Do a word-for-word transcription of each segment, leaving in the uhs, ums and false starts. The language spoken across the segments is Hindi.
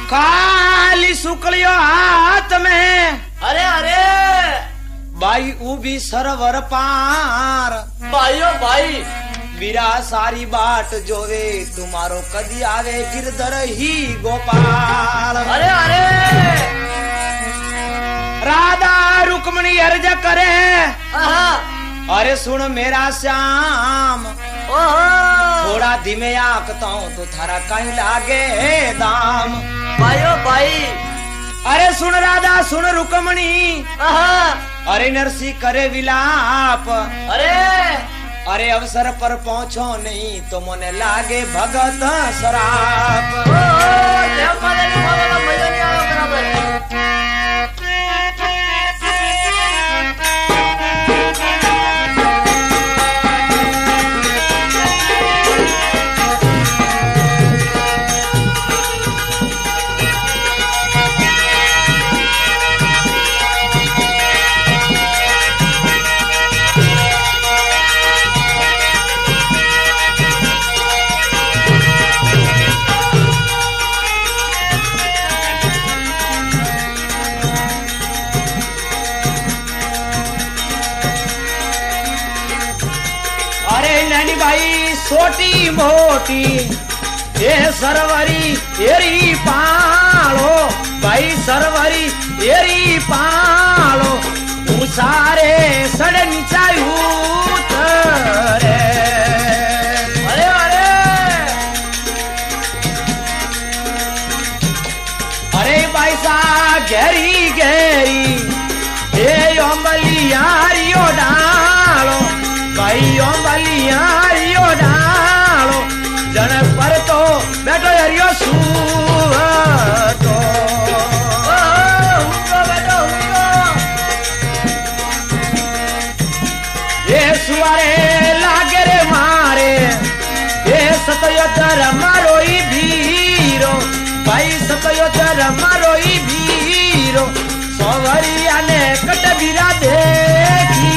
काली शुक्लियो हाथ में, अरे अरे बाई उभी सरवर पार, भाइयों भाई वीरा सारी बाट जोवे, तुम्हारो कदी आवे गिरधर ही गोपाल। अरे अरे राधा रुक्मणी अर्ज करे, आहा अरे सुन मेरा श्याम, ओहो थोड़ा धीमे आकता हूँ तो थारा कहीं लागे दाम। भाइयों भाई अरे सुन राधा सुन रुक्मणी, आहा अरे नरसी करे विलाप, अरे अरे अवसर पर पहुँचो नहीं तो मोने लागे भगत शराब। ओ देव माने ने बोला ना मजा नहीं आया बराबर। छोटी मोटी ये सरवरी एरी पालो, भाई सरवरी एरी पालो, सारे सड़ नीचाई उतरे। अरे अरे अरे भाई सा गहरी गहरी ये अम्बली यारियो डालो, भाई अम्बली यारियो डालो, जन पर तो बैठो यारियो सूतो, हुको बैठो हुको। ये सुवारे लागे रे मारे, ये सतयोतर मारो ही भीरो, भाई सतयोतर मारो ही भीरो, सोवरिया ने कटबीरा देखी।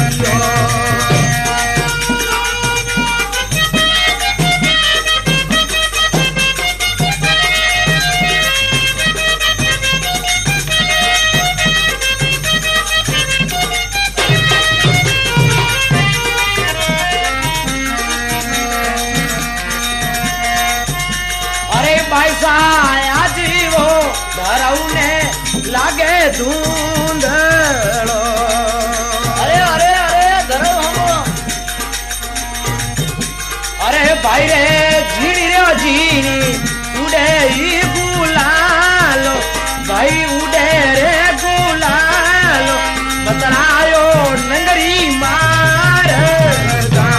लागे धूंधड़ो, अरे अरे अरे धरो हम, अरे भाई रे झीणी रे झीणी उड़े ही गुलालो, भाई उड़े रे गुलालो, बतरायो नंगरी मार गा।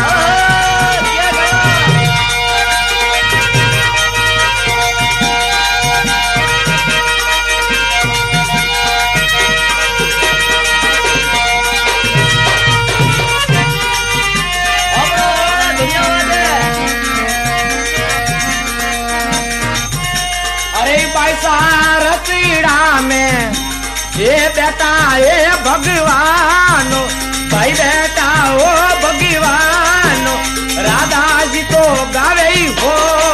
रतीड़ा में ये बेटा ये भगवानो, भाई बेटा ओ भगवानो, राधा जी तो गावे ही हो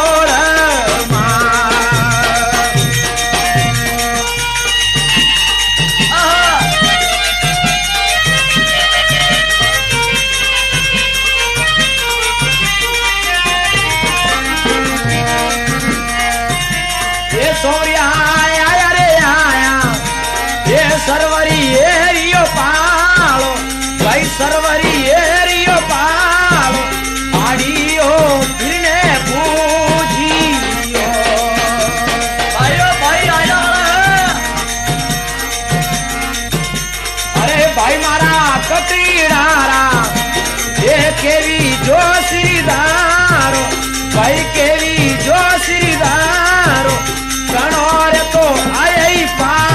सरवरी एरियो पालो, भाई सरवरी एरियो पालो, आड़ियो फिरने बूझियो, भाइयों भाई आया। अरे भाई मारा कटीडारा ये केवी जो श्रीदारो, भाई केवी जो श्रीदारो, कणोर तो आए ही पार।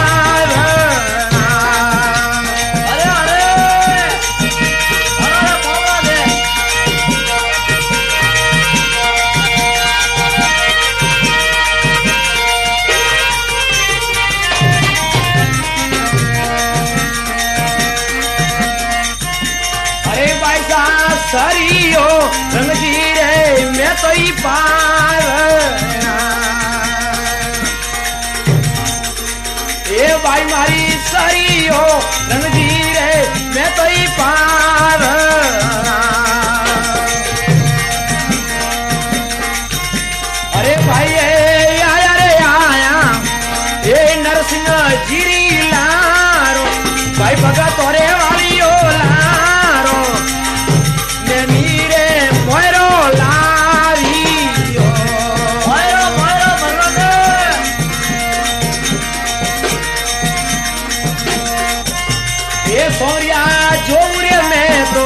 सरियो रंगजी रे मैं तो ही पार, भाई मारी सारी हो रणधीर है मैं तो ही पार अरे भाई आया रे आया ये नरसिंह जीरी लारो भाई भगत तोरे वाली हो लारो मैं मीरे मोरो लारी हो मोरो मोरो भगवान ये सोरिया जोरे में तो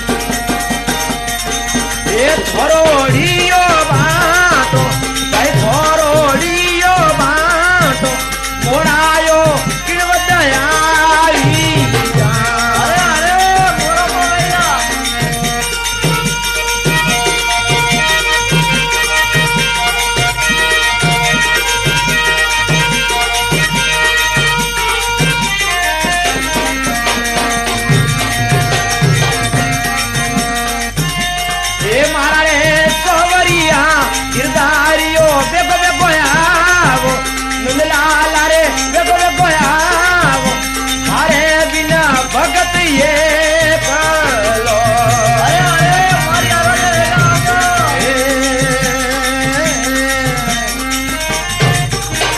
ये थोरोड़ियो बाटो भाई थोरोड़ियो बाटो मोड़ायो किणवदयाई अरे अरे मोरो मोरो ये मारा रे सोवरिया गिरधारियो बेगो बेगो आवो नंदलाल रे बेगो बेगो आवो अरे बिना भगत ये पलो अरे अरे मारी आवाज रहेगा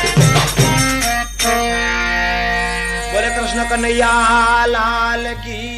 बोले कृष्ण कन्हैया लाल की